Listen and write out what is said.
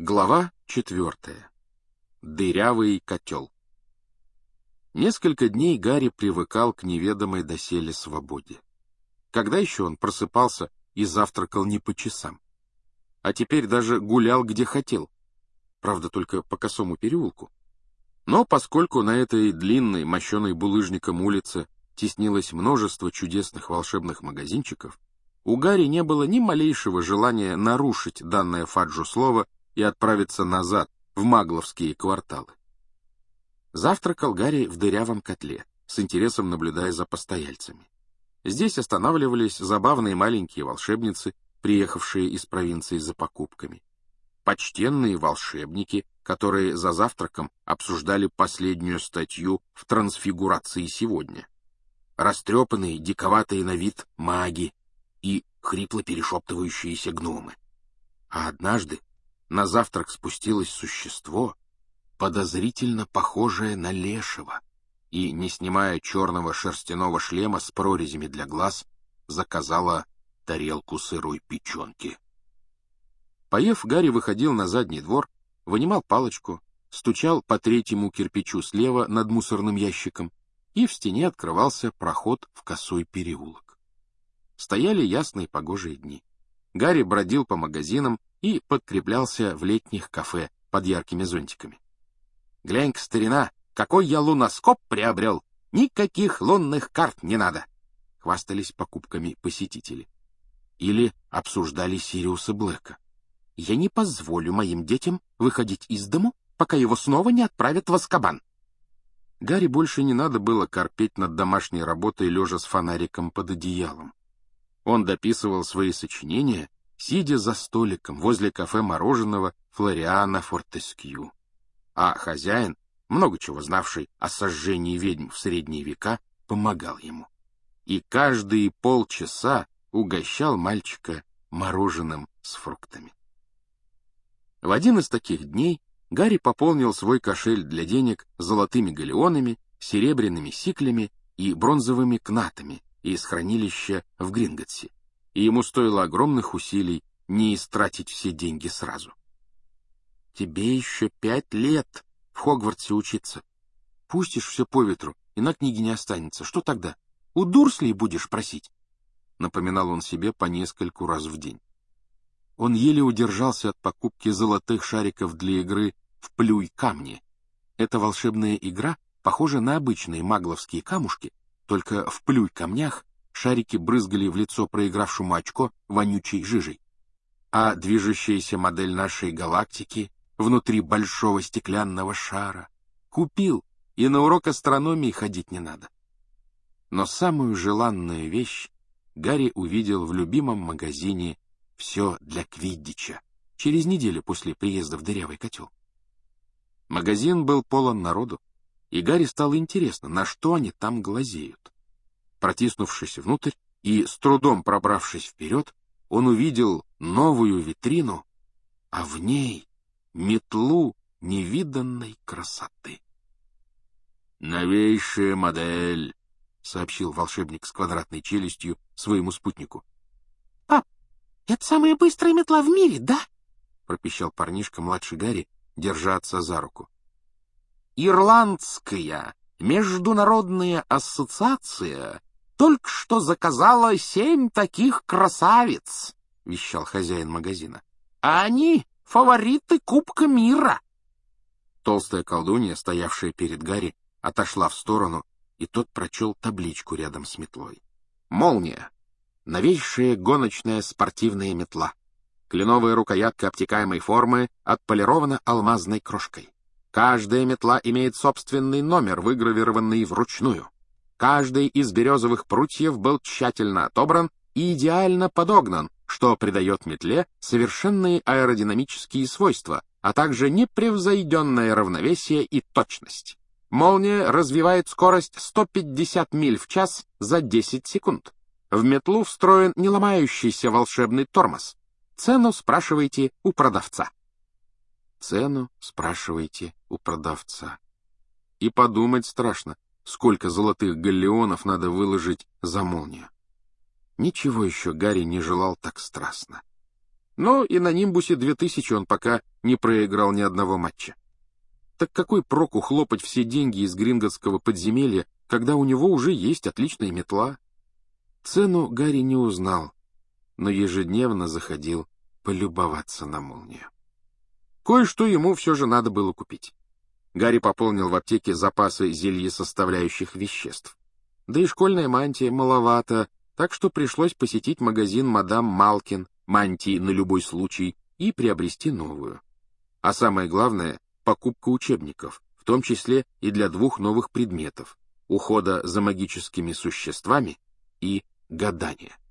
Глава 4. Дырявый котел. Несколько дней Гарри привыкал к неведомой доселе свободе. Когда еще он просыпался и завтракал не по часам? А теперь даже гулял где хотел. Правда, только по косому переулку. Но поскольку на этой длинной, мощеной булыжником улице теснилось множество чудесных волшебных магазинчиков, у Гарри не было ни малейшего желания нарушить данное Фаджу слово и отправиться назад, в магловские кварталы. Завтракал Гарри в дырявом котле, с интересом наблюдая за постояльцами. Здесь останавливались забавные маленькие волшебницы, приехавшие из провинции за покупками. Почтенные волшебники, которые за завтраком обсуждали последнюю статью в «Трансфигурации сегодня». Растрепанные, диковатые на вид маги и хрипло перешептывающиеся гномы. А однажды на завтрак спустилось существо, подозрительно похожее на лешего, и, не снимая черного шерстяного шлема с прорезями для глаз, заказала тарелку сырой печенки. Поев, Гарри выходил на задний двор, вынимал палочку, стучал по третьему кирпичу слева над мусорным ящиком, и в стене открывался проход в косой переулок. Стояли ясные погожие дни. Гарри бродил по магазинам и подкреплялся в летних кафе под яркими зонтиками. «Глянь-ка, старина, какой я луноскоп приобрел! Никаких лунных карт не надо!» — хвастались покупками посетители. Или обсуждали Сириуса Блэка. «Я не позволю моим детям выходить из дому, пока его снова не отправят в Азкабан». Гарри больше не надо было корпеть над домашней работой, лежа с фонариком под одеялом. Он дописывал свои сочинения, сидя за столиком возле кафе мороженого Флориана Фортескью. А хозяин, много чего знавший о сожжении ведьм в средние века, помогал ему. И каждые полчаса угощал мальчика мороженым с фруктами. В один из таких дней Гарри пополнил свой кошель для денег золотыми галеонами, серебряными сиклями и бронзовыми кнатами из хранилища в Гринготсе, и ему стоило огромных усилий не истратить все деньги сразу. «Тебе еще 5 лет в Хогвартсе учиться. Пустишь все по ветру, и на книге не останется. Что тогда? У Дурслей будешь просить?» Напоминал он себе по нескольку раз в день. Он еле удержался от покупки золотых шариков для игры в «Плюй-камни». Эта волшебная игра похожа на обычные магловские камушки, только в «Плюй-камнях» шарики брызгали в лицо проигравшему очко вонючей жижей. А движущаяся модель нашей галактики внутри большого стеклянного шара. Купил, и на урок астрономии ходить не надо. Но самую желанную вещь Гарри увидел в любимом магазине «Все для Квиддича» через неделю после приезда в дырявый котел. Магазин был полон народу, и Гарри стало интересно, на что они там глазеют. Протиснувшись внутрь и с трудом пробравшись вперед, он увидел новую витрину, а в ней метлу невиданной красоты. «Новейшая модель», — сообщил волшебник с квадратной челюстью своему спутнику. «Пап, это самая быстрая метла в мире, да?» — пропищал парнишка младший Гарри, держа отца за руку. «Ирландская международная ассоциация только что заказала 7 таких красавиц», — вещал хозяин магазина. «А они фавориты Кубка мира». Толстая колдунья, стоявшая перед Гарри, отошла в сторону, и тот прочел табличку рядом с метлой. «Молния. Новейшая гоночная спортивная метла. Кленовая рукоятка обтекаемой формы отполирована алмазной крошкой. Каждая метла имеет собственный номер, выгравированный вручную. Каждый из березовых прутьев был тщательно отобран и идеально подогнан, что придает метле совершенные аэродинамические свойства, а также непревзойденное равновесие и точность. Молния развивает скорость 150 миль в час за 10 секунд. В метлу встроен неломающийся волшебный тормоз. Цену спрашивайте у продавца». Цену спрашивайте у продавца. И подумать страшно, сколько золотых галлеонов надо выложить за молнию. Ничего еще Гарри не желал так страстно. Но и на «Нимбусе 2000» он пока не проиграл ни одного матча. Так какой проку хлопать все деньги из гринготского подземелья, когда у него уже есть отличная метла? Цену Гарри не узнал, но ежедневно заходил полюбоваться на молнию. Кое-что ему все же надо было купить. Гарри пополнил в аптеке запасы зельесоставляющих веществ. Да и школьная мантия маловато, так что пришлось посетить магазин мадам Малкин, мантии на любой случай, и приобрести новую. А самое главное — покупка учебников, в том числе и для 2 новых предметов — ухода за магическими существами и гадания.